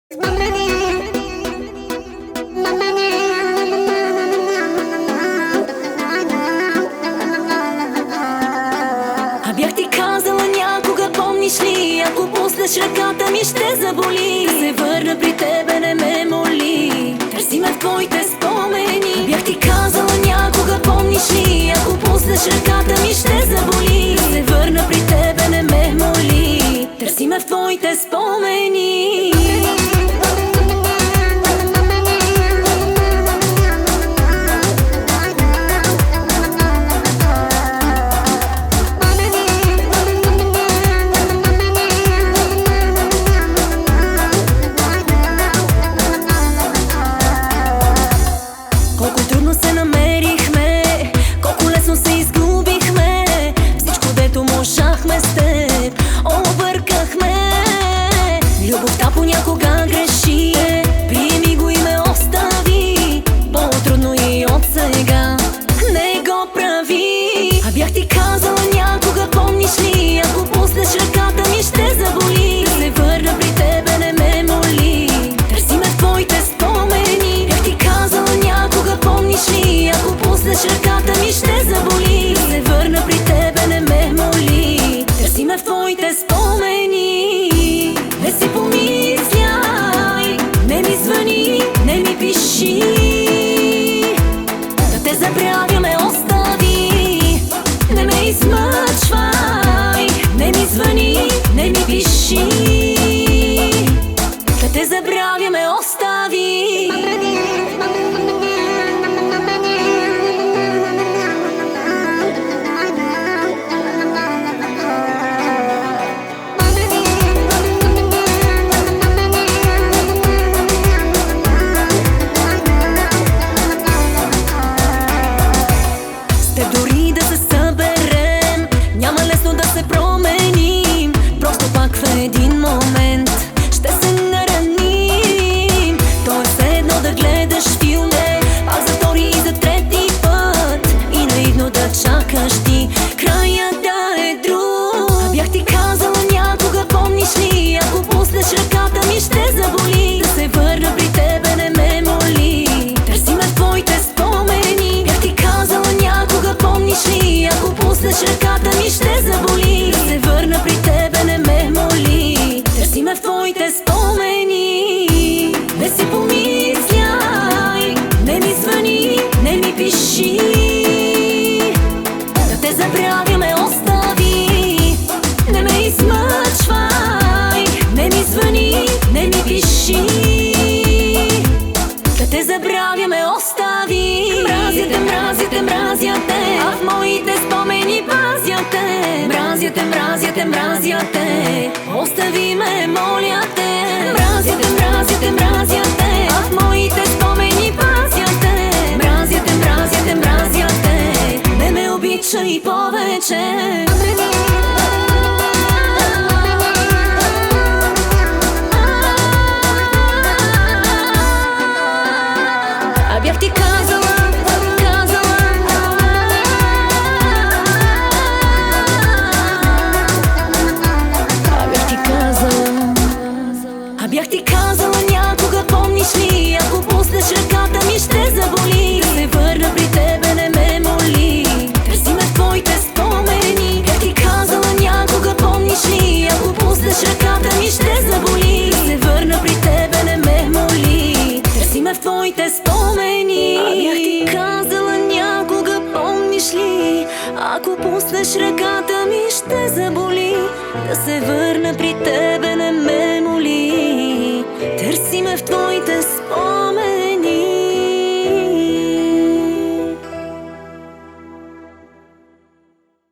А бях ти казала някога, помниш ли? Ако пуснеш ръката ми, ще заболи. Да се върна при тебе, не ме моли. Търси ме в твоите спомени. Бях ти казала някога, помниш ли? Ако пуснеш ръката ми, ще заболи. Да се върна при тебе, не ме моли. Търси ме в твоите спомени. Колко трудно се намерихме, колко лесно се изгубихме. Всичко, дето можахме с теб, объркахме. Любовта понякога греши, приеми го и ме остави. По-трудно и от сега не го прави. А бях ти казала някога, помниш ли? Ако пуснеш ръката ми, ще заболи. Да се върна при тебе, не ме моли. Търси ме в твоите спомени. Бях ти казала някога, помниш ли? Ако пуснеш ръката ми, ще заболи. Да се върна при тебе, не ме моли. Търси ме в твоите спомени. Не си помисляй, не ми звъни, не ми пиши. Да те забравя ме остави, не ме измъчвай. Не ми звъни, не ми пиши. Да те забравя ме остави. Дори да се съберем, няма лесно да се променим. Просто пак в един момент ще се нараним. То е все едно да гледаш филме, пак за втори и за трети път, и наивно да чакаш ти края да е друг. А бях ти казала някога, помниш ли? Ако пуснеш ръката ми, ще заболи. Да се върна при тебе, не ме моли. Търси ме в твоите спомени. Бях ти казала някога, помниш ли? Ако пуснеш ръката ми, ще заболи. Да се върна при тебе, не ме моли. Търси ме в твоите спомени. Не си помисляй, не ми звъни, не ми пиши. Да те забравя ме остави, не ме измъчвай. Не ми звъни, не ми пиши. Да те забравя ме остави. Мразя те, мразя те, мразя те, а в моите спомени пазя те. Мразя те, мразя те, мразя те, остави ме, моля те. Мразя те, мразя те, мразя те, а в моите спомени пазя те. Мразя те, мразя те, мразя те, не ме обичай повече. А бях ти казала, бях ти казала някога, помниш ли? Ако пуснеш ръката ми, ще заболи. Да се върна при тебе, не ме моли. Търси ме в твоите спомени. Бях ти казала някога, помниш ли? Ако пуснеш ръката ми, ще заболи. Да се върна при тебе, не ме моли. Търси ме в твоите спомени. А бях ти казала някога, помниш ли? Ако пуснеш ръката ми, ще заболи. Да се върна при тебе, не ме моли. Търси ме в твоите спомени.